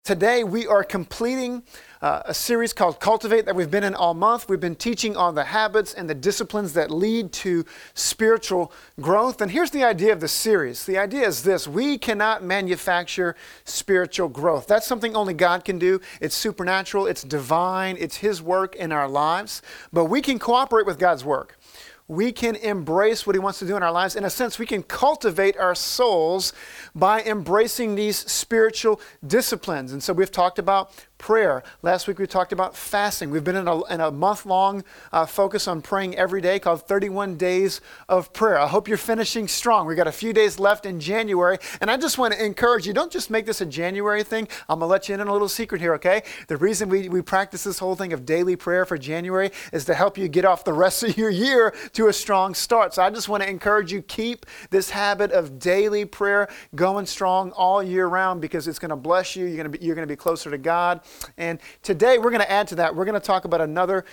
Today, we are completing a series called Cultivate that we've been in all month. We've been teaching on the habits and the disciplines that lead to spiritual growth. And here's the idea of the series. The idea is this: we cannot manufacture spiritual growth. That's something only God can do. It's supernatural, it's divine, it's His work in our lives. But we can cooperate with God's work. We can embrace what He wants to do in our lives. In a sense, we can cultivate our souls by embracing these spiritual disciplines. And so we've talked about prayer. Last week we talked about fasting. We've been in a month-long focus on praying every day called 31 Days of Prayer. I hope you're finishing strong. We've got a few days left in January. And I just want to encourage you, don't just make this a January thing. I'm going to let you in on a little secret here, okay? The reason we practice this whole thing of daily prayer for January is to help you get off the rest of your year to a strong start. So I just want to encourage you, keep this habit of daily prayer going strong all year round, because it's going to bless you. You're going to be closer to God. And today we're going to add to that. We're going to talk about another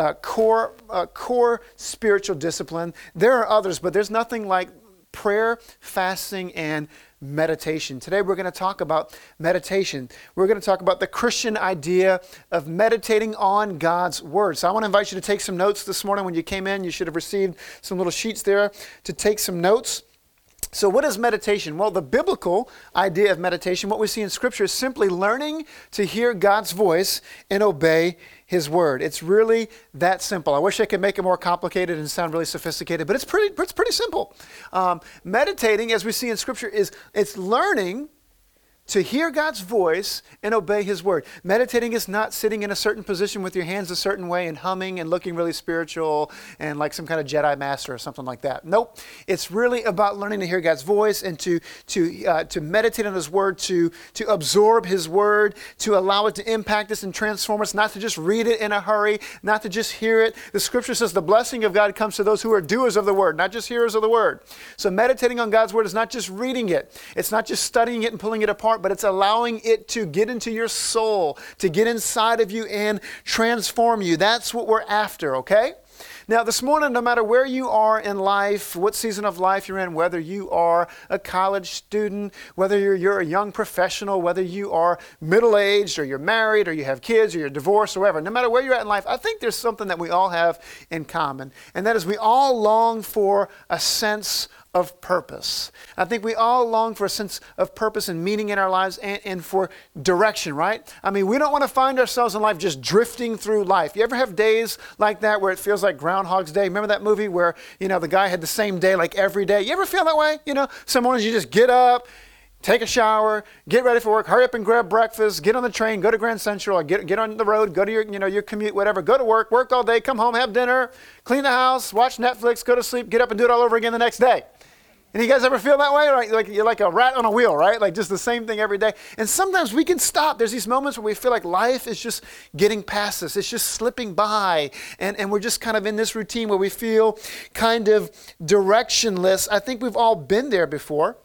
core spiritual discipline. There are others, but there's nothing like prayer, fasting, and meditation. Today we're going to talk about meditation. We're going to talk about the Christian idea of meditating on God's Word. So I want to invite you to take some notes this morning. When you came in, you should have received some little sheets there to take some notes. So what is meditation? Well, the biblical idea of meditation, what we see in Scripture, is simply learning to hear God's voice and obey His Word. It's really that simple. I wish I could make it more complicated and sound really sophisticated, but it's pretty simple. Meditating, as we see in Scripture, it's learning to hear God's voice and obey His Word. Meditating is not sitting in a certain position with your hands a certain way and humming and looking really spiritual and like some kind of Jedi master or something like that. Nope. It's really about learning to hear God's voice and to meditate on His Word, to absorb His Word, to allow it to impact us and transform us, not to just read it in a hurry, not to just hear it. The Scripture says the blessing of God comes to those who are doers of the Word, not just hearers of the Word. So meditating on God's Word is not just reading it. It's not just studying it and pulling it apart, but it's allowing it to get into your soul, to get inside of you and transform you. That's what we're after, okay? Now, this morning, no matter where you are in life, what season of life you're in, whether you are a college student, whether you're a young professional, whether you are middle-aged or you're married or you have kids or you're divorced or whatever, no matter where you're at in life, I think there's something that we all have in common, and that is we all long for a sense of purpose. I think we all long for a sense of purpose and meaning in our lives and for direction, right? I mean, we don't want to find ourselves in life just drifting through life. You ever have days like that where it feels like Groundhog's Day? Remember that movie where, the guy had the same day like every day? You ever feel that way? Some mornings you just get up, take a shower, get ready for work, hurry up and grab breakfast, get on the train, go to Grand Central, or get on the road, go to your commute, whatever, go to work all day, come home, have dinner, clean the house, watch Netflix, go to sleep, get up and do it all over again the next day. And you guys ever feel that way? Right? Like you're like a rat on a wheel, right? Like just the same thing every day. And sometimes we can stop. There's these moments where we feel like life is just getting past us. It's just slipping by. And we're just kind of in this routine where we feel kind of directionless. I think we've all been there before.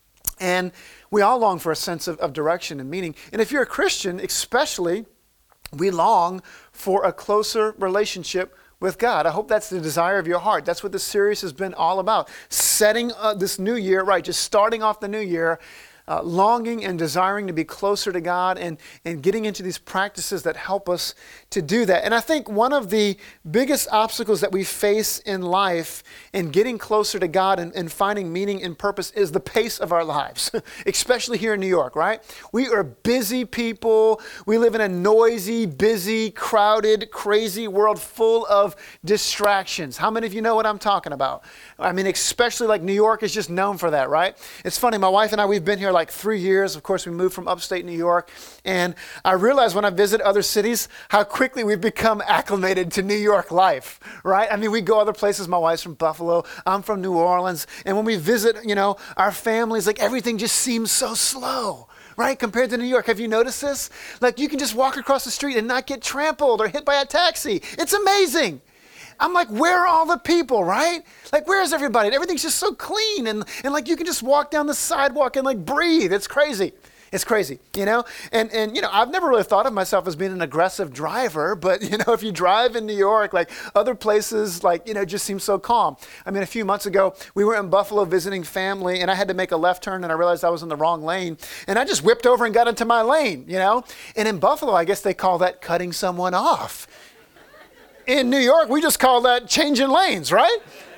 And we all long for a sense of direction and meaning. And if you're a Christian, especially, we long for a closer relationship with God. I hope that's the desire of your heart. That's what this series has been all about. Setting this new year, right, just starting off the new year, longing and desiring to be closer to God and getting into these practices that help us to do that. And I think one of the biggest obstacles that we face in life in getting closer to God and finding meaning and purpose is the pace of our lives, especially here in New York, right? We are busy people. We live in a noisy, busy, crowded, crazy world full of distractions. How many of you know what I'm talking about? I mean, especially like New York is just known for that, right? It's funny, my wife and I, we've been here like 3 years. Of course, we moved from upstate New York. And I realize when I visit other cities, how quickly we've become acclimated to New York life, right? I mean, we go other places. My wife's from Buffalo. I'm from New Orleans. And when we visit, our families, like everything just seems so slow, right? Compared to New York. Have you noticed this? Like you can just walk across the street and not get trampled or hit by a taxi. It's amazing. I'm like, where are all the people, right? Like, where is everybody? And everything's just so clean and like you can just walk down the sidewalk and like breathe. It's crazy. It's crazy, And I've never really thought of myself as being an aggressive driver, but, if you drive in New York, like other places, like, it just seems so calm. I mean, a few months ago, we were in Buffalo visiting family, and I had to make a left turn, and I realized I was in the wrong lane, and I just whipped over and got into my lane, And in Buffalo, I guess they call that cutting someone off. In New York, we just call that changing lanes, right?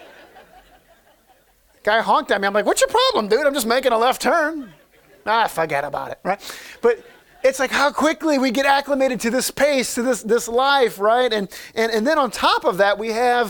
Guy honked at me. I'm like, what's your problem, dude? I'm just making a left turn. Forget about it, right? But it's like how quickly we get acclimated to this pace, to this life, right? And then on top of that, we have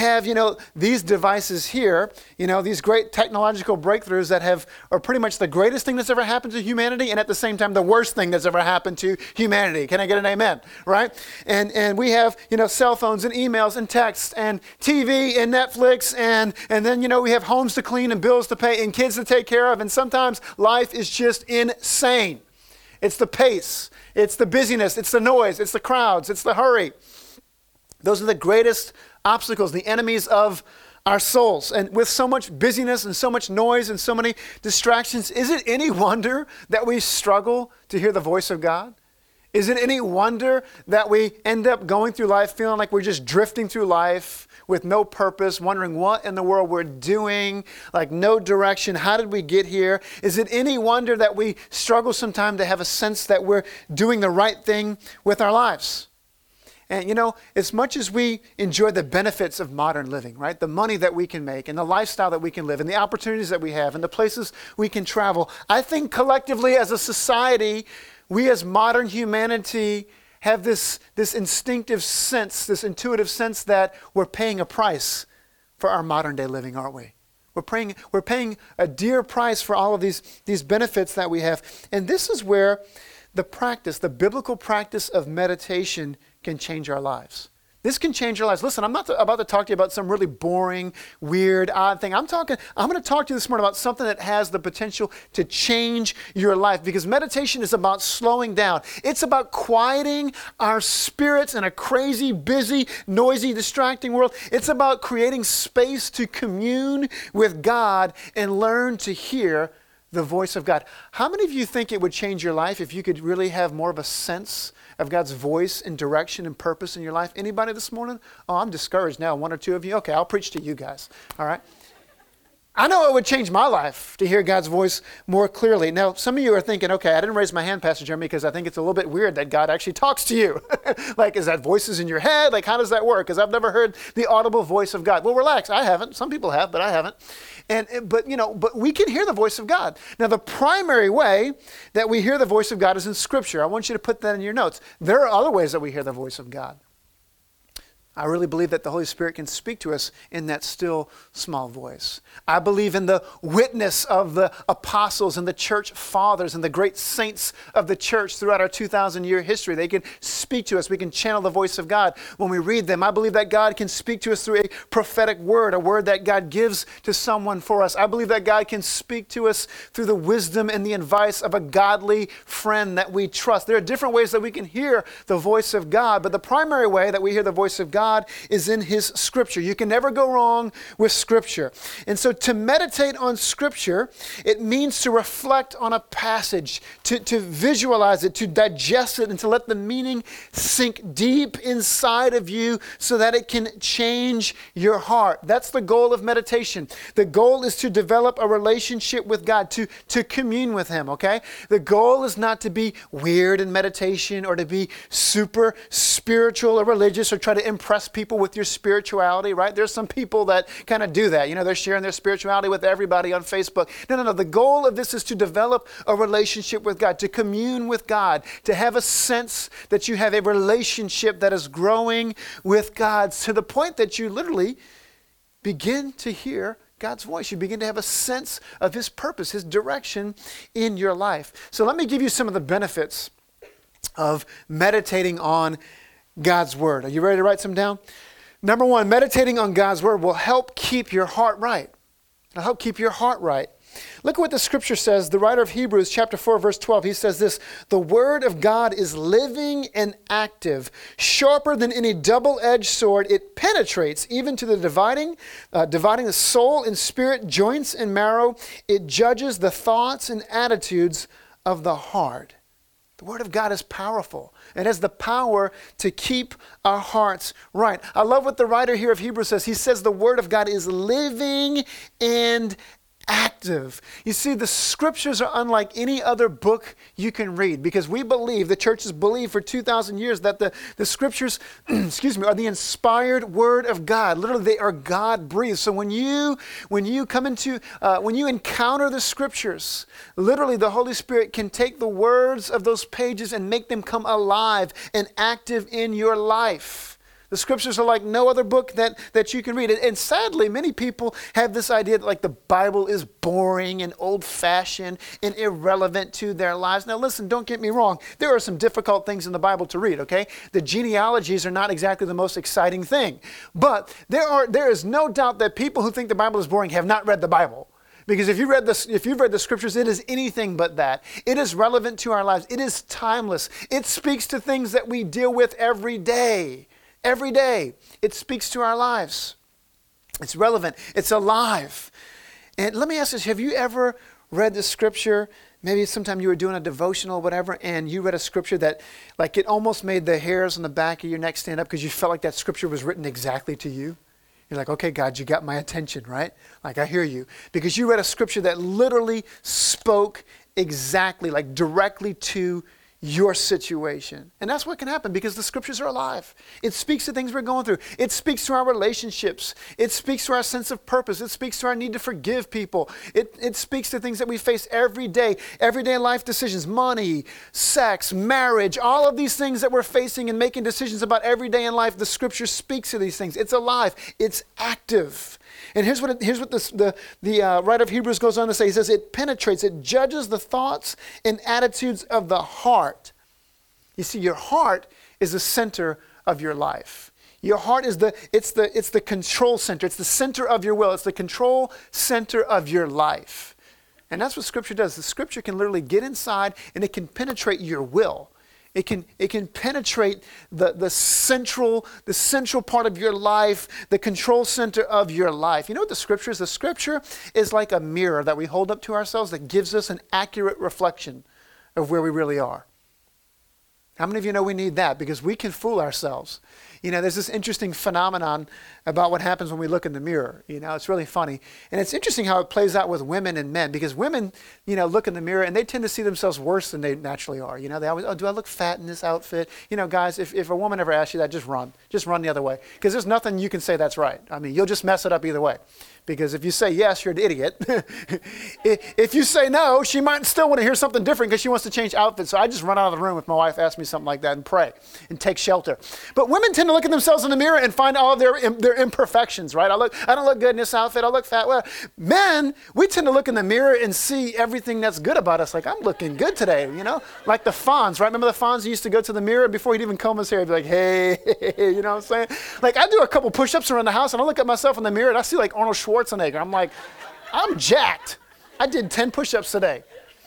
these devices here, these great technological breakthroughs that are pretty much the greatest thing that's ever happened to humanity, and at the same time, the worst thing that's ever happened to humanity. Can I get an amen, right? And we have, cell phones and emails and texts and TV and Netflix, and then, we have homes to clean and bills to pay and kids to take care of, and sometimes life is just insane. It's the pace, it's the busyness, it's the noise, it's the crowds, it's the hurry. Those are the greatest obstacles, the enemies of our souls. And with so much busyness and so much noise and so many distractions, is it any wonder that we struggle to hear the voice of God? Is it any wonder that we end up going through life feeling like we're just drifting through life with no purpose, wondering what in the world we're doing, like no direction? How did we get here? Is it any wonder that we struggle sometimes to have a sense that we're doing the right thing with our lives? And as much as we enjoy the benefits of modern living, right? The money that we can make and the lifestyle that we can live and the opportunities that we have and the places we can travel, I think collectively as a society, we as modern humanity have this instinctive sense, this intuitive sense that we're paying a price for our modern day living, aren't we? We're paying a dear price for all of these benefits that we have. And this is where the biblical practice of meditation can change our lives. This can change your lives. Listen, I'm not about to talk to you about some really boring, weird, odd thing. I'm going to talk to you this morning about something that has the potential to change your life, because meditation is about slowing down. It's about quieting our spirits in a crazy, busy, noisy, distracting world. It's about creating space to commune with God and learn to hear the voice of God. How many of you think it would change your life if you could really have more of a sense of God's voice and direction and purpose in your life? Anybody this morning? Oh, I'm discouraged now. One or two of you. Okay, I'll preach to you guys. All right. I know it would change my life to hear God's voice more clearly. Now, some of you are thinking, okay, I didn't raise my hand, Pastor Jeremy, because I think it's a little bit weird that God actually talks to you. Like, is that voices in your head? Like, how does that work? Because I've never heard the audible voice of God. Well, relax. I haven't. Some people have, but I haven't. But we can hear the voice of God. Now, the primary way that we hear the voice of God is in Scripture. I want you to put that in your notes. There are other ways that we hear the voice of God. I really believe that the Holy Spirit can speak to us in that still small voice. I believe in the witness of the apostles and the church fathers and the great saints of the church throughout our 2,000-year history. They can speak to us. We can channel the voice of God when we read them. I believe that God can speak to us through a prophetic word, a word that God gives to someone for us. I believe that God can speak to us through the wisdom and the advice of a godly friend that we trust. There are different ways that we can hear the voice of God, but the primary way that we hear the voice of God is in His Scripture. You can never go wrong with Scripture. And so to meditate on Scripture, it means to reflect on a passage, to visualize it, to digest it, and to let the meaning sink deep inside of you so that it can change your heart. That's the goal of meditation. The goal is to develop a relationship with God, to commune with Him, okay? The goal is not to be weird in meditation or to be super spiritual or religious or try to impress people with your spirituality, right? There's some people that kind of do that. They're sharing their spirituality with everybody on Facebook. No. The goal of this is to develop a relationship with God, to commune with God, to have a sense that you have a relationship that is growing with God to the point that you literally begin to hear God's voice. You begin to have a sense of His purpose, His direction in your life. So let me give you some of the benefits of meditating on God's Word. Are you ready to write some down? Number one, meditating on God's Word will help keep your heart right. It'll help keep your heart right. Look at what the Scripture says. The writer of Hebrews chapter 4, verse 12, he says this: "The Word of God is living and active, sharper than any double-edged sword. It penetrates even to the dividing the soul and spirit, joints and marrow. It judges the thoughts and attitudes of the heart. The Word of God is powerful. It has the power to keep our hearts right. I love what the writer here of Hebrews says. He says the Word of God is living and active. You see, the Scriptures are unlike any other book you can read because we believe, the churches believe for 2,000 years that the Scriptures, are the inspired Word of God. Literally, they are God-breathed. So when you encounter the Scriptures, literally the Holy Spirit can take the words of those pages and make them come alive and active in your life. The Scriptures are like no other book that you can read. And sadly, many people have this idea that like the Bible is boring and old-fashioned and irrelevant to their lives. Now listen, don't get me wrong. There are some difficult things in the Bible to read, okay? The genealogies are not exactly the most exciting thing. But there is no doubt that people who think the Bible is boring have not read the Bible. Because if you've read the Scriptures, it is anything but that. It is relevant to our lives. It is timeless. It speaks to things that we deal with every day. Every day, it speaks to our lives. It's relevant. It's alive. And let me ask this. Have you ever read the Scripture? Maybe sometime you were doing a devotional or whatever, and you read a Scripture that, like, it almost made the hairs on the back of your neck stand up because you felt like that Scripture was written exactly to you? You're like, okay, God, you got my attention, right? Like, I hear you. Because you read a Scripture that literally spoke exactly, like, directly to your situation. And that's what can happen because the Scriptures are alive. It speaks to things we're going through. It speaks to our relationships. It speaks to our sense of purpose. It speaks to our need to forgive people. It speaks to things that we face everyday life decisions, money, sex, marriage, all of these things that we're facing and making decisions about every day in life. The Scripture speaks to these things. It's alive. It's active. And here's what the writer of Hebrews goes on to say. He says it penetrates, it judges the thoughts and attitudes of the heart. You see, your heart is the center of your life. Your heart is the control center. It's the center of your will. It's the control center of your life. And that's what Scripture does. The Scripture can literally get inside and it can penetrate your will. It can penetrate the central part of your life, the control center of your life. You know what the Scripture is? The Scripture is like a mirror that we hold up to ourselves that gives us an accurate reflection of where we really are. How many of you know we need that? Because we can fool ourselves. You know, there's this interesting phenomenon about what happens when we look in the mirror. You know, it's really funny. And it's interesting how it plays out with women and men because women, you know, look in the mirror and they tend to see themselves worse than they naturally are. You know, they always, oh, do I look fat in this outfit? You know, guys, if a woman ever asks you that, just run. Just run the other way. Because there's nothing you can say that's right. I mean, you'll just mess it up either way. Because if you say yes, you're an idiot. If you say no, she might still want to hear something different because she wants to change outfits. So I just run out of the room if my wife asks me something like that and pray and take shelter. But women tend to look at themselves in the mirror and find all of their imperfections, right? I don't look good in this outfit. I look fat. Well, men, we tend to look in the mirror and see everything that's good about us. Like, I'm looking good today, you know? Like the Fonz, right? Remember the Fonz? He used to go to the mirror before he'd even comb his hair. He'd be like, hey, you know what I'm saying? Like, I do a couple push-ups around the house and I look at myself in the mirror and I see like Arnold Schwarzenegger. I'm like, I'm jacked. I did 10 push-ups today.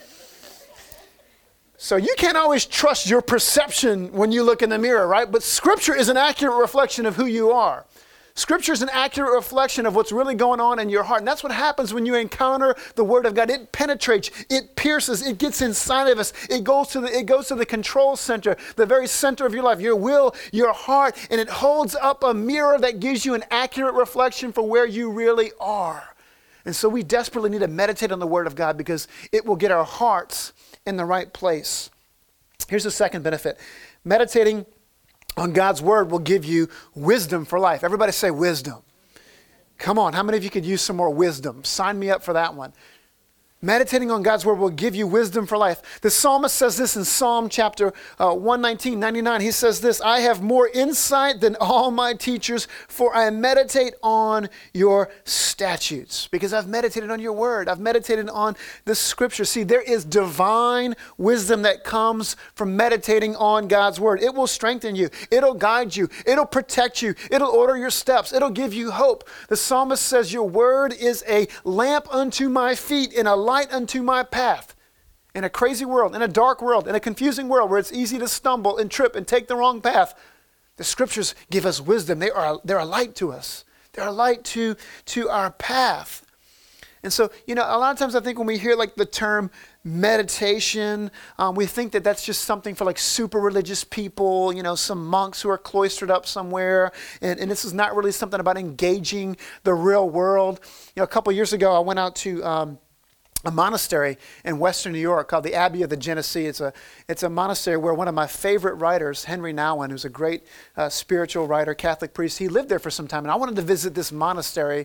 So you can't always trust your perception when you look in the mirror, right? But Scripture is an accurate reflection of who you are. Scripture is an accurate reflection of what's really going on in your heart. And that's what happens when you encounter the Word of God. It penetrates, it pierces, it gets inside of us. It goes to the control center, the very center of your life, your will, your heart, and it holds up a mirror that gives you an accurate reflection for where you really are. And so we desperately need to meditate on the Word of God because it will get our hearts in the right place. Here's the second benefit. Meditating on God's Word will give you wisdom for life. Everybody say wisdom. Come on, how many of you could use some more wisdom? Sign me up for that one. Meditating on God's Word will give you wisdom for life. The psalmist says this in Psalm chapter 119, 99. He says this, I have more insight than all my teachers, for I meditate on your statutes. Because I've meditated on your Word. I've meditated on the Scripture. See, there is divine wisdom that comes from meditating on God's Word. It will strengthen you. It'll guide you. It'll protect you. It'll order your steps. It'll give you hope. The psalmist says, your Word is a lamp unto my feet and a light unto my path. In a crazy world, in a dark world, in a confusing world where it's easy to stumble and trip and take the wrong path, the Scriptures give us wisdom. They're a light to us. They're a light to our path. And so, you know, a lot of times I think when we hear like the term meditation. We think that that's just something for like super religious people, some monks who are cloistered up somewhere. And this is not really something about engaging the real world. A couple years ago, I went out to a monastery in Western New York called the Abbey of the Genesee. It's a monastery where one of my favorite writers, Henry Nouwen, who's a great spiritual writer, Catholic priest, he lived there for some time. And I wanted to visit this monastery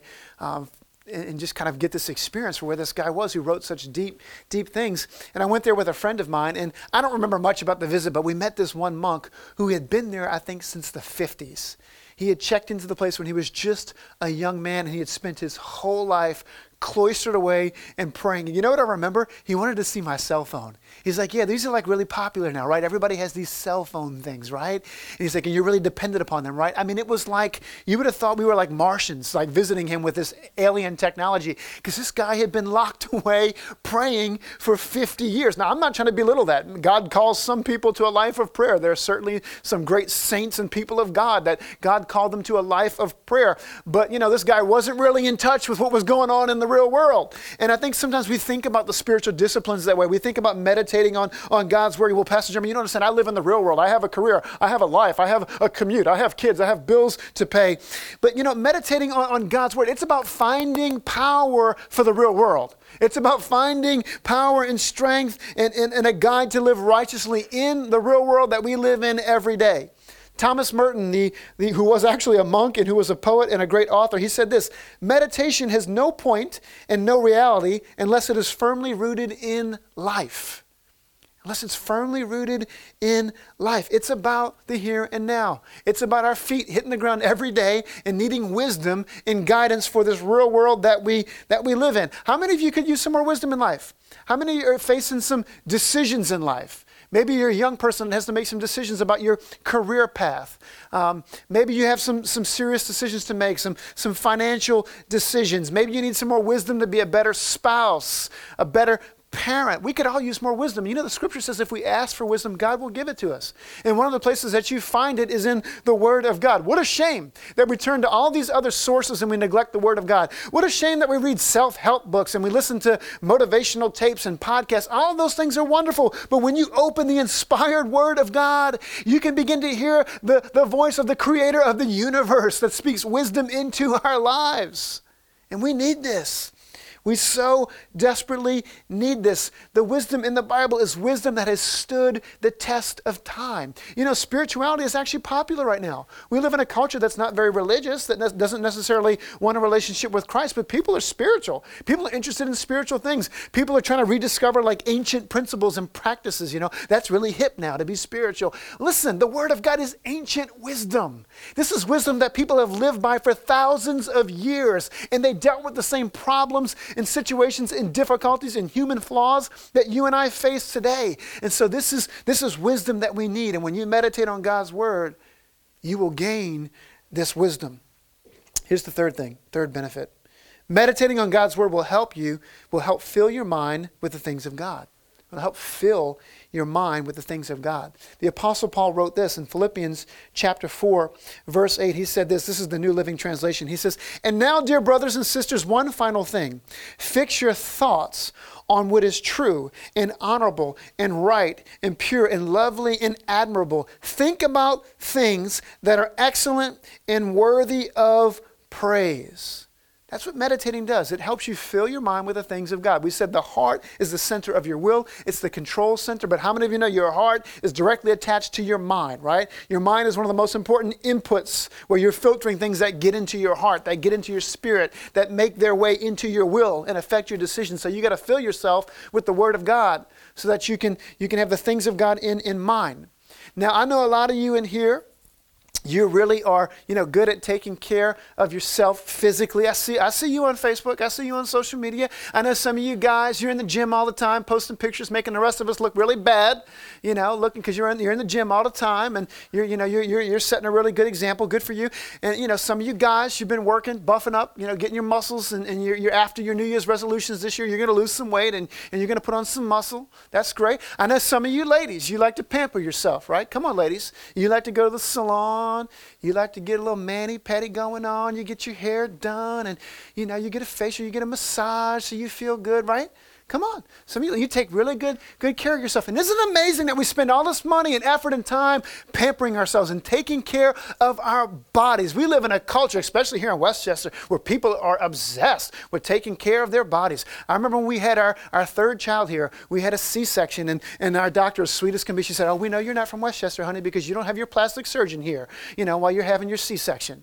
and just kind of get this experience for where this guy was who wrote such deep, deep things. And I went there with a friend of mine, and I don't remember much about the visit, but we met this one monk who had been there, I think, since the 50s. He had checked into the place when he was just a young man, and he had spent his whole life cloistered away and praying. And you know what I remember? He wanted to see my cell phone. He's like, yeah, these are like really popular now, right? Everybody has these cell phone things, right? And he's like, and you're really dependent upon them, right? I mean, it was like, you would have thought we were like Martians, like visiting him with this alien technology, because this guy had been locked away praying for 50 years. Now, I'm not trying to belittle that. God calls some people to a life of prayer. There are certainly some great saints and people of God that God called them to a life of prayer. But, this guy wasn't really in touch with what was going on in the real world. And I think sometimes we think about the spiritual disciplines that way. We think about meditating on God's word. Well, Pastor Jeremy, you don't understand. I live in the real world. I have a career. I have a life. I have a commute. I have kids. I have bills to pay. But, meditating on God's word, it's about finding power for the real world. It's about finding power and strength and a guide to live righteously in the real world that we live in every day. Thomas Merton, who was actually a monk and who was a poet and a great author, he said this: meditation has no point and no reality unless it is firmly rooted in life. Unless it's firmly rooted in life. It's about the here and now. It's about our feet hitting the ground every day and needing wisdom and guidance for this real world that we live in. How many of you could use some more wisdom in life? How many are facing some decisions in life? Maybe you're a young person that has to make some decisions about your career path. Maybe you have some serious decisions to make, some financial decisions. Maybe you need some more wisdom to be a better spouse, a better parent. We could all use more wisdom. The scripture says if we ask for wisdom, God will give it to us. And one of the places that you find it is in the Word of God. What a shame that we turn to all these other sources and we neglect the Word of God. What a shame that we read self-help books and we listen to motivational tapes and podcasts. All of those things are wonderful. But when you open the inspired Word of God, you can begin to hear the voice of the Creator of the universe that speaks wisdom into our lives. And we need this. We so desperately need this. The wisdom in the Bible is wisdom that has stood the test of time. Spirituality is actually popular right now. We live in a culture that's not very religious, that doesn't necessarily want a relationship with Christ, but people are spiritual. People are interested in spiritual things. People are trying to rediscover like ancient principles and practices. That's really hip now to be spiritual. Listen, the Word of God is ancient wisdom. This is wisdom that people have lived by for thousands of years, and they dealt with the same problems and situations and difficulties and human flaws that you and I face today. And so this is wisdom that we need. And when you meditate on God's word, you will gain this wisdom. Here's the third benefit. Meditating on God's word will help fill your mind with the things of God. It will help fill your mind with the things of God. The Apostle Paul wrote this in Philippians chapter 4, verse 8. He said this is the New Living Translation. He says, "And now, dear brothers and sisters, one final thing. Fix your thoughts on what is true and honorable and right and pure and lovely and admirable. Think about things that are excellent and worthy of praise." That's what meditating does. It helps you fill your mind with the things of God. We said the heart is the center of your will. It's the control center. But how many of you know your heart is directly attached to your mind, right? Your mind is one of the most important inputs where you're filtering things that get into your heart, that get into your spirit, that make their way into your will and affect your decisions. So you got to fill yourself with the Word of God so that you can have the things of God in mind. Now, I know a lot of you in here, you really are, good at taking care of yourself physically. I see you on Facebook. I see you on social media. I know some of you guys, you're in the gym all the time, posting pictures, making the rest of us look really bad, looking because you're in the gym all the time, and you're setting a really good example. Good for you. And some of you guys, you've been working, buffing up, getting your muscles, and you're after your New Year's resolutions this year. You're going to lose some weight, and you're going to put on some muscle. That's great. I know some of you ladies, you like to pamper yourself, right? Come on, ladies. You like to go to the salon. You like to get a little mani-pedi going on. You get your hair done, and you get a facial, you get a massage so you feel good, right? Come on. Some of you take really good care of yourself. And isn't it amazing that we spend all this money and effort and time pampering ourselves and taking care of our bodies? We live in a culture, especially here in Westchester, where people are obsessed with taking care of their bodies. I remember when we had our third child here, we had a C-section, and our doctor, as sweet as can be, she said, "Oh, we know you're not from Westchester, honey, because you don't have your plastic surgeon here, while you're having your C-section."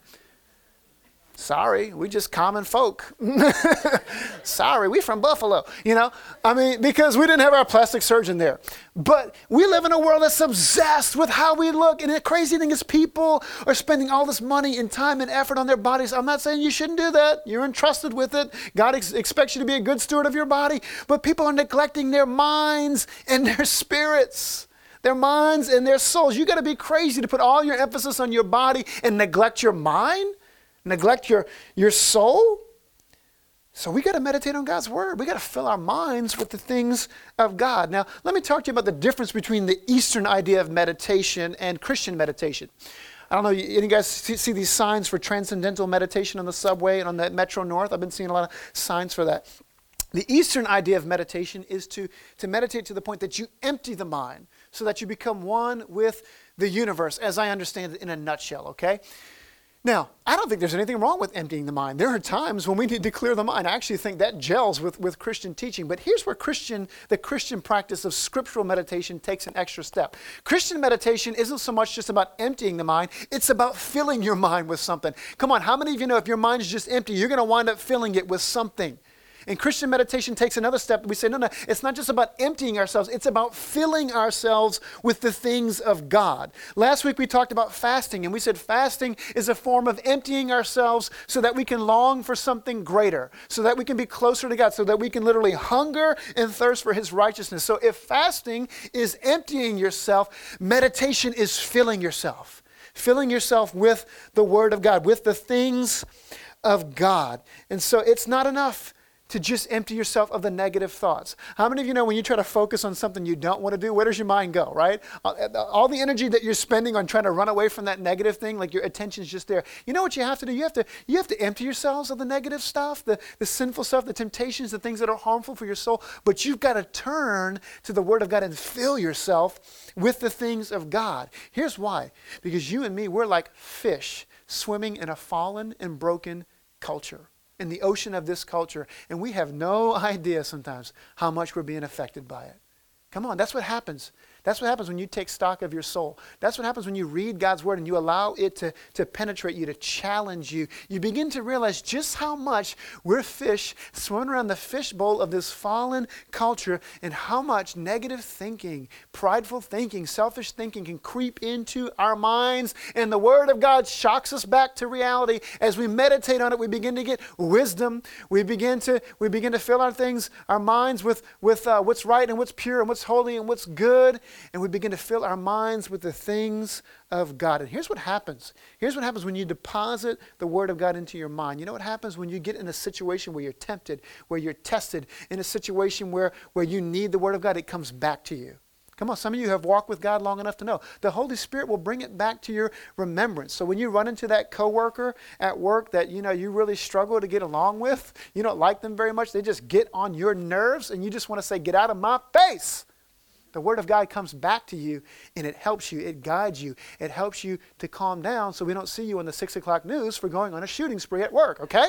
Sorry, we just common folk. Sorry, we from Buffalo, because we didn't have our plastic surgeon there. But we live in a world that's obsessed with how we look. And the crazy thing is people are spending all this money and time and effort on their bodies. I'm not saying you shouldn't do that. You're entrusted with it. God expects you to be a good steward of your body. But people are neglecting their minds and their spirits. Their minds and their souls. You got to be crazy to put all your emphasis on your body and neglect your mind. Neglect your soul. So we got to meditate on God's word. We got to fill our minds with the things of God. Now, let me talk to you about the difference between the Eastern idea of meditation and Christian meditation. I don't know, any of you guys see these signs for transcendental meditation on the subway and on the Metro North? I've been seeing a lot of signs for that. The Eastern idea of meditation is to meditate to the point that you empty the mind so that you become one with the universe, as I understand it in a nutshell, okay? Now, I don't think there's anything wrong with emptying the mind. There are times when we need to clear the mind. I actually think that gels with Christian teaching. But here's where the Christian practice of scriptural meditation takes an extra step. Christian meditation isn't so much just about emptying the mind. It's about filling your mind with something. Come on, how many of you know if your mind is just empty, you're going to wind up filling it with something? And Christian meditation takes another step. We say, no, it's not just about emptying ourselves. It's about filling ourselves with the things of God. Last week we talked about fasting, and we said fasting is a form of emptying ourselves so that we can long for something greater, so that we can be closer to God, so that we can literally hunger and thirst for His righteousness. So if fasting is emptying yourself, meditation is filling yourself with the Word of God, with the things of God. And so it's not enough to just empty yourself of the negative thoughts. How many of you know when you try to focus on something you don't want to do, where does your mind go, right? All the energy that you're spending on trying to run away from that negative thing, like your attention's just there. You know what you have to do? You have to empty yourselves of the negative stuff, the sinful stuff, the temptations, the things that are harmful for your soul. But you've got to turn to the Word of God and fill yourself with the things of God. Here's why. Because you and me, we're like fish swimming in a fallen and broken culture, in the ocean of this culture, and we have no idea sometimes how much we're being affected by it. Come on, that's what happens. That's what happens when you take stock of your soul. That's what happens when you read God's Word and you allow it to penetrate you, to challenge you. You begin to realize just how much we're fish swimming around the fishbowl of this fallen culture, and how much negative thinking, prideful thinking, selfish thinking can creep into our minds. And the Word of God shocks us back to reality. As we meditate on it, we begin to get wisdom. We begin to fill our minds with what's right and what's pure and what's holy and what's good. And we begin to fill our minds with the things of God. And here's what happens. Here's what happens when you deposit the Word of God into your mind. You know what happens when you get in a situation where you're tempted, where you're tested, in a situation where you need the Word of God? It comes back to you. Come on, some of you have walked with God long enough to know. The Holy Spirit will bring it back to your remembrance. So when you run into that coworker at work that you really struggle to get along with, you don't like them very much, they just get on your nerves, and you just want to say, "Get out of my face." The Word of God comes back to you, and it helps you. It guides you. It helps you to calm down so we don't see you on the 6 o'clock news for going on a shooting spree at work, okay?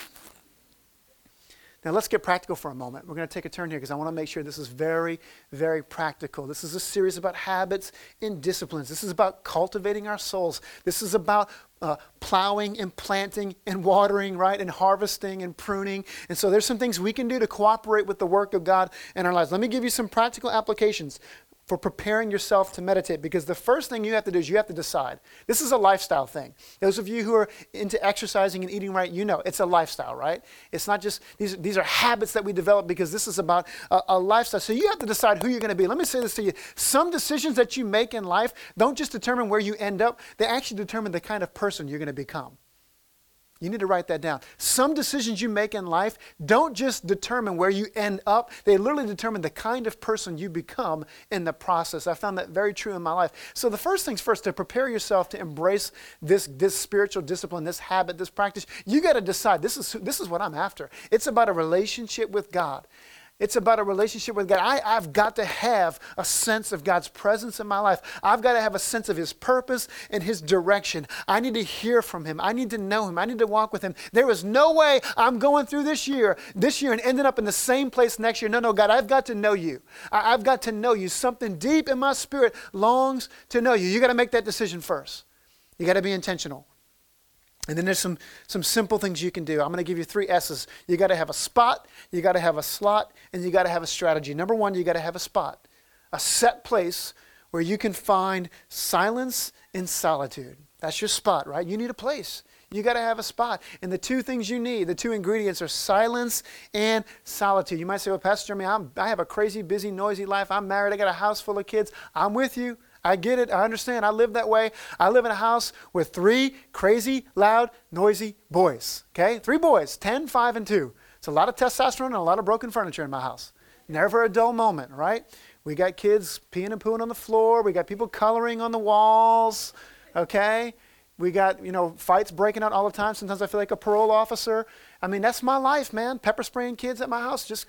Now let's get practical for a moment. We're going to take a turn here because I want to make sure this is very, very practical. This is a series about habits and disciplines. This is about cultivating our souls. This is about plowing and planting and watering, right, and harvesting and pruning. And so there's some things we can do to cooperate with the work of God in our lives. Let me give you some practical applications for preparing yourself to meditate, because the first thing you have to do is you have to decide. This is a lifestyle thing. Those of you who are into exercising and eating right, you know it's a lifestyle, right? It's not just, these are habits that we develop because this is about a lifestyle. So you have to decide who you're going to be. Let me say this to you. Some decisions that you make in life don't just determine where you end up, they actually determine the kind of person you're going to become. You need to write that down. Some decisions you make in life don't just determine where you end up. They literally determine the kind of person you become in the process. I found that very true in my life. So the first things first, to prepare yourself to embrace this spiritual discipline, this habit, this practice, you got to decide, this is what I'm after. It's about a relationship with God. It's about a relationship with God. I've got to have a sense of God's presence in my life. I've got to have a sense of His purpose and His direction. I need to hear from Him. I need to know Him. I need to walk with Him. There is no way I'm going through this year and ending up in the same place next year. No, God, I've got to know You. I've got to know You. Something deep in my spirit longs to know You. You got to make that decision first. You got to be intentional. And then there's some simple things you can do. I'm going to give you 3 S's. You got to have a spot, you got to have a slot, and you got to have a strategy. Number 1, you got to have a spot, a set place where you can find silence and solitude. That's your spot, right? You need a place. You got to have a spot. And the 2 things you need, the 2 ingredients are silence and solitude. You might say, well, Pastor Jeremy, I have a crazy, busy, noisy life. I'm married. I got a house full of kids. I'm with you. I get it. I understand. I live that way. I live in a house with 3 crazy, loud, noisy boys. Okay? 3 boys, 10, 5, and 2. It's a lot of testosterone and a lot of broken furniture in my house. Never a dull moment, right? We got kids peeing and pooing on the floor. We got people coloring on the walls. Okay? We got, fights breaking out all the time. Sometimes I feel like a parole officer. I mean, that's my life, man. Pepper spraying kids at my house. Just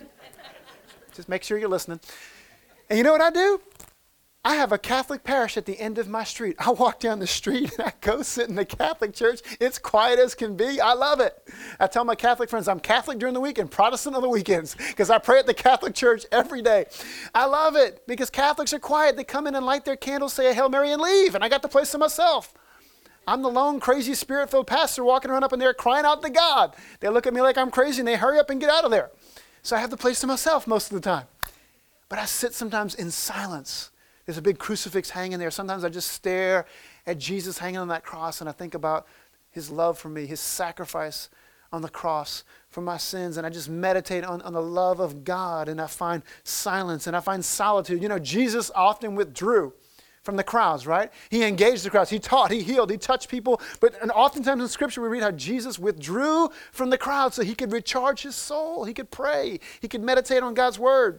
make sure you're listening. And you know what I do? I have a Catholic parish at the end of my street. I walk down the street and I go sit in the Catholic church. It's quiet as can be. I love it. I tell my Catholic friends I'm Catholic during the week and Protestant on the weekends because I pray at the Catholic church every day. I love it because Catholics are quiet. They come in and light their candles, say a Hail Mary, and leave. And I got the place to myself. I'm the lone, crazy, spirit-filled pastor walking around up in there crying out to God. They look at me like I'm crazy and they hurry up and get out of there. So I have the place to myself most of the time. But I sit sometimes in silence. There's a big crucifix hanging there. Sometimes I just stare at Jesus hanging on that cross and I think about His love for me, His sacrifice on the cross for my sins. And I just meditate on the love of God and I find silence and I find solitude. Jesus often withdrew from the crowds, right? He engaged the crowds. He taught, He healed, He touched people. And oftentimes in Scripture we read how Jesus withdrew from the crowd so He could recharge His soul. He could pray. He could meditate on God's Word.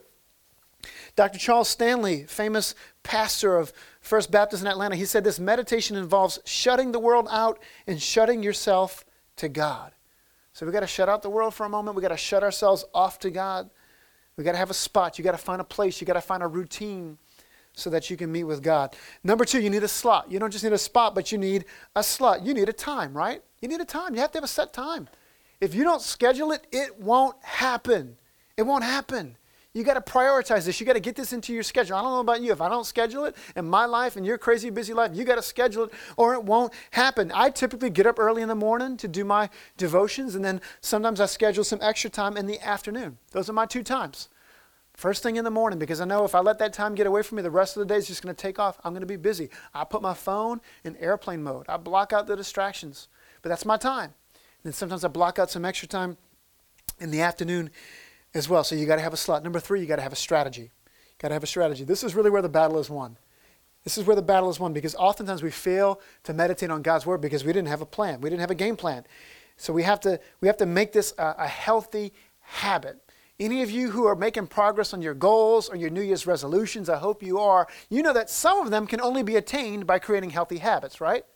Dr. Charles Stanley, famous pastor of First Baptist in Atlanta, he said this: meditation involves shutting the world out and shutting yourself to God. So we've got to shut out the world for a moment. We've got to shut ourselves off to God. We've got to have a spot. You've got to find a place. You've got to find a routine so that you can meet with God. Number 2, you need a slot. You don't just need a spot, but you need a slot. You need a time, right? You need a time. You have to have a set time. If you don't schedule it, it won't happen. It won't happen. You got to prioritize this. You got to get this into your schedule. I don't know about you. If I don't schedule it in my life and your crazy busy life, you got to schedule it or it won't happen. I typically get up early in the morning to do my devotions, and then sometimes I schedule some extra time in the afternoon. Those are my 2 times. First thing in the morning, because I know if I let that time get away from me, the rest of the day is just going to take off. I'm going to be busy. I put my phone in airplane mode. I block out the distractions. But that's my time. And then sometimes I block out some extra time in the afternoon as well. So you got to have a slot. Number 3, you got to have a strategy. You got to have a strategy. This is really where the battle is won. This is where the battle is won because oftentimes we fail to meditate on God's Word because we didn't have a plan. We didn't have a game plan. So we have to make this a healthy habit. Any of you who are making progress on your goals or your New Year's resolutions, I hope you are, you know that some of them can only be attained by creating healthy habits, right?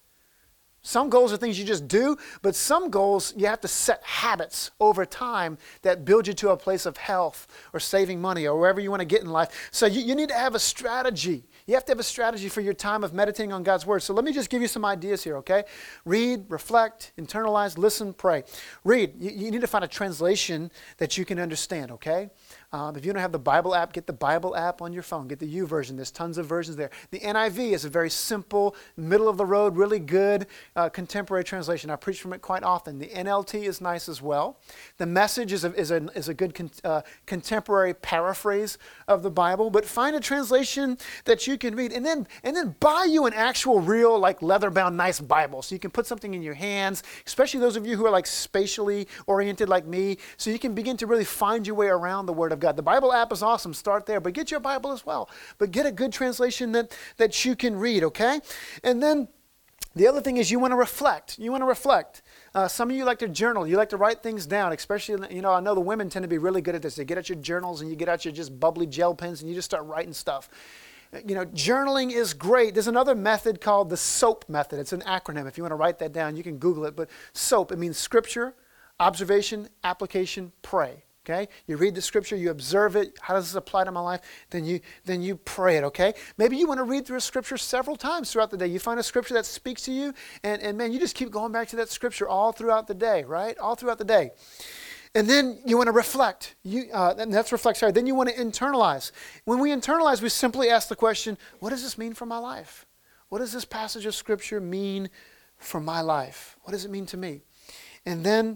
Some goals are things you just do, but some goals you have to set habits over time that build you to a place of health or saving money or wherever you want to get in life. So you need to have a strategy. You have to have a strategy for your time of meditating on God's Word. So let me just give you some ideas here, okay? Read, reflect, internalize, listen, pray. Read. You need to find a translation that you can understand, okay? If you don't have the Bible app, get the Bible app on your phone. Get the YouVersion. There's tons of versions there. The NIV is a very simple, middle-of-the-road, really good contemporary translation. I preach from it quite often. The NLT is nice as well. The Message is a good contemporary paraphrase of the Bible. But find a translation that you can read, and then buy you an actual, real, like leather-bound, nice Bible, so you can put something in your hands. Especially those of you who are like spatially oriented, like me, so you can begin to really find your way around the Word of God. The Bible app is awesome. Start there, but get your Bible as well. But get a good translation that you can read, okay? And then the other thing is you want to reflect. You want to reflect. Some of you like to journal. You like to write things down, especially, I know the women tend to be really good at this. They get out your journals and you get out your just bubbly gel pens and you just start writing stuff. Journaling is great. There's another method called the SOAP method. It's an acronym. If you want to write that down, you can Google it. But SOAP, it means scripture, observation, application, pray. Okay? You read the scripture, you observe it. How does this apply to my life? Then you pray it, okay? Maybe you want to read through a scripture several times throughout the day. You find a scripture that speaks to you, and man, you just keep going back to that scripture all throughout the day, right? All throughout the day. And then you want to reflect. And that's reflect, sorry. Then you want to internalize. When we internalize, we simply ask the question, what does this mean for my life? What does this passage of scripture mean for my life? What does it mean to me? And then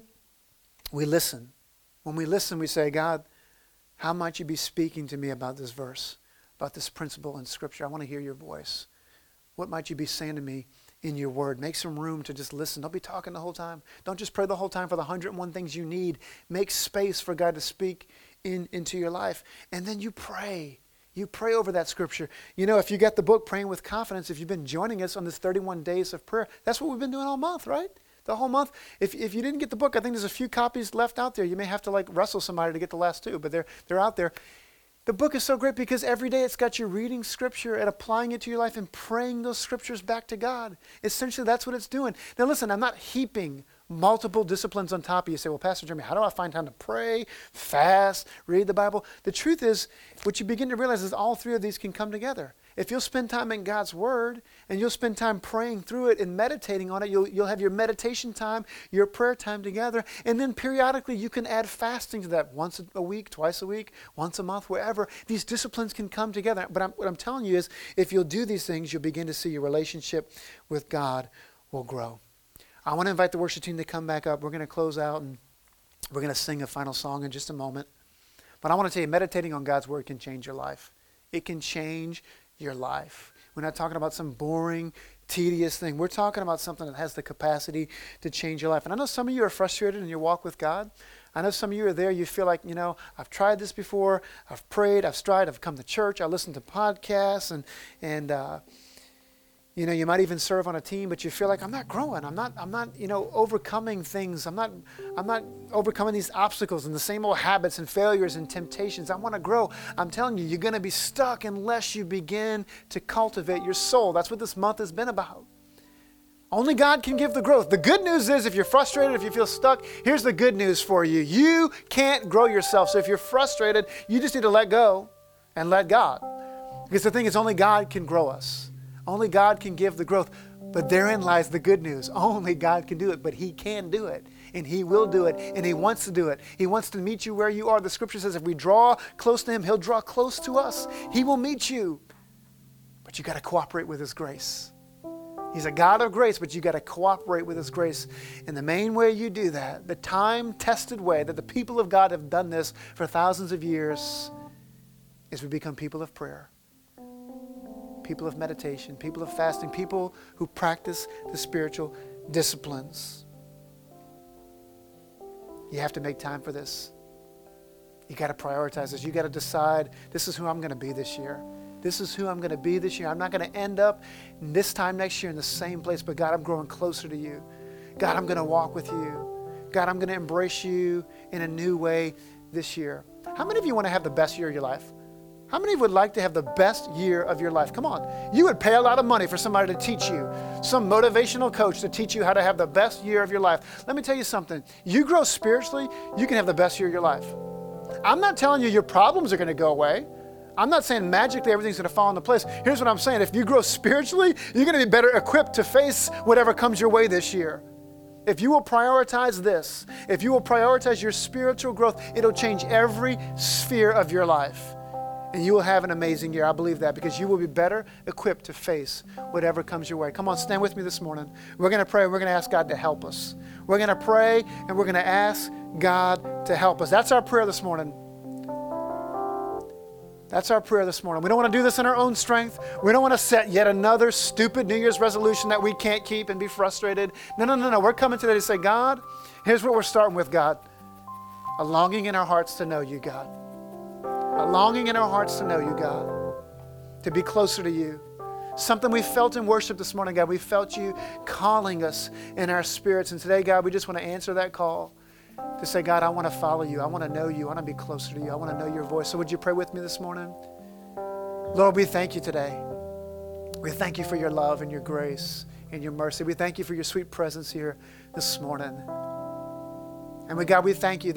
we listen. When we listen, we say, God, how might you be speaking to me about this verse, about this principle in Scripture? I want to hear your voice. What might you be saying to me in your word? Make some room to just listen. Don't be talking the whole time. Don't just pray the whole time for the 101 things you need. Make space for God to speak into your life. And then you pray. You pray over that Scripture. You know, if you got the book Praying with Confidence, if you've been joining us on this 31 days of prayer, that's what we've been doing all month, right? The whole month. If you didn't get the book, I think there's a few copies left out there. You may have to wrestle somebody to get the last two, but they're out there. The book is so great because every day it's got you reading Scripture and applying it to your life and praying those Scriptures back to God. Essentially, that's what it's doing. Now listen, I'm not heaping multiple disciplines on top of you. You say, well, Pastor Jeremy, how do I find time to pray, fast, read the Bible? The truth is, what you begin to realize is all three of these can come together. If you'll spend time in God's Word and you'll spend time praying through it and meditating on it, you'll have your meditation time, your prayer time together, and then periodically you can add fasting to that once a week, twice a week, once a month, wherever. These disciplines can come together. But what I'm telling you is, if you'll do these things, you'll begin to see your relationship with God will grow. I want to invite the worship team to come back up. We're going to close out and we're going to sing a final song in just a moment. But I want to tell you, meditating on God's Word can change your life. It can change your life. We're not talking about some boring, tedious thing. We're talking about something that has the capacity to change your life. And I know some of you are frustrated in your walk with God. I know some of you are there, you feel like, I've tried this before, I've prayed, I've strived, I've come to church, I listened to podcasts, and you might even serve on a team, but you feel like I'm not growing. I'm not overcoming things. I'm not overcoming these obstacles and the same old habits and failures and temptations. I want to grow. I'm telling you, you're going to be stuck unless you begin to cultivate your soul. That's what this month has been about. Only God can give the growth. The good news is, if you're frustrated, if you feel stuck, here's the good news for you. You can't grow yourself. So if you're frustrated, you just need to let go and let God. Because the thing is, only God can grow us. Only God can give the growth. But therein lies the good news. Only God can do it, but He can do it. And He will do it, and He wants to do it. He wants to meet you where you are. The Scripture says if we draw close to Him, He'll draw close to us. He will meet you. But you got to cooperate with His grace. He's a God of grace, but you got to cooperate with His grace. And the main way you do that, the time-tested way that the people of God have done this for thousands of years, is we become people of prayer. People of meditation, people of fasting, people who practice the spiritual disciplines. You have to make time for this. You got to prioritize this. You got to decide, this is who I'm going to be this year. This is who I'm going to be this year. I'm not going to end up this time next year in the same place, but God, I'm growing closer to you. God, I'm going to walk with you. God, I'm going to embrace you in a new way this year. How many of you want to have the best year of your life? How many would like to have the best year of your life? Come on. You would pay a lot of money for somebody to teach you, some motivational coach to teach you how to have the best year of your life. Let me tell you something. You grow spiritually, you can have the best year of your life. I'm not telling you your problems are going to go away. I'm not saying magically everything's going to fall into place. Here's what I'm saying. If you grow spiritually, you're going to be better equipped to face whatever comes your way this year. If you will prioritize this, if you will prioritize your spiritual growth, it'll change every sphere of your life. And you will have an amazing year. I believe that, because you will be better equipped to face whatever comes your way. Come on, stand with me this morning. We're going to pray. We're going to ask God to help us. We're going to pray and we're going to ask God to help us. That's our prayer this morning. That's our prayer this morning. We don't want to do this in our own strength. We don't want to set yet another stupid New Year's resolution that we can't keep and be frustrated. No. We're coming today to say, God, here's what we're starting with, God. A longing in our hearts to know you, God. A longing in our hearts to know you, God. To be closer to you. Something we felt in worship this morning, God. We felt you calling us in our spirits. And today, God, we just want to answer that call. To say, God, I want to follow you. I want to know you. I want to be closer to you. I want to know your voice. So would you pray with me this morning? Lord, we thank you today. We thank you for your love and your grace and your mercy. We thank you for your sweet presence here this morning. And God, we thank you that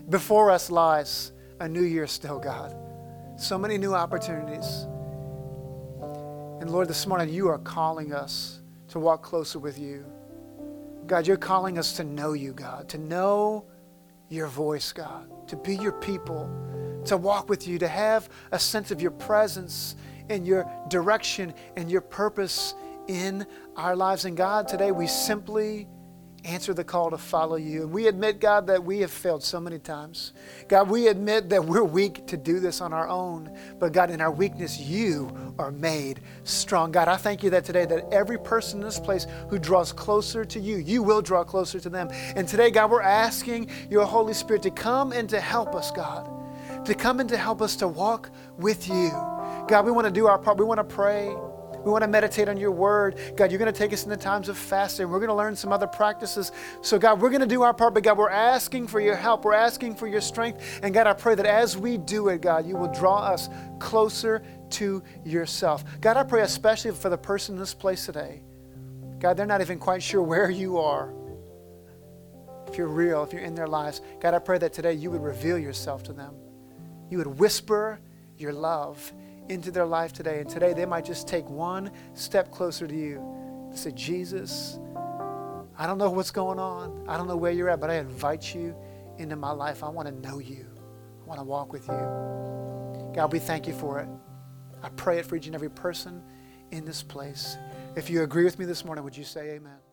Before us lies a new year still, God. So many new opportunities. And Lord, this morning you are calling us to walk closer with you. God, you're calling us to know you, God, to know your voice, God, to be your people, to walk with you, to have a sense of your presence and your direction and your purpose in our lives. And God, today we simply answer the call to follow you. And we admit, God, that we have failed so many times. God, we admit that we're weak to do this on our own. But God, in our weakness, you are made strong. God, I thank you that today that every person in this place who draws closer to you, you will draw closer to them. And today, God, we're asking your Holy Spirit to come and to help us, God, to come and to help us to walk with you. God, we want to do our part. We want to pray. We want to meditate on your word. God, you're going to take us into times of fasting. We're going to learn some other practices. So God, we're going to do our part, but God, we're asking for your help. We're asking for your strength. And God, I pray that as we do it, God, you will draw us closer to yourself. God, I pray especially for the person in this place today. God, they're not even quite sure where you are. If you're real, if you're in their lives, God, I pray that today you would reveal yourself to them. You would whisper your love into their life today. And today they might just take one step closer to you to say, Jesus, I don't know what's going on. I don't know where you're at, but I invite you into my life. I want to know you. I want to walk with you. God, we thank you for it. I pray it for each and every person in this place. If you agree with me this morning, would you say amen?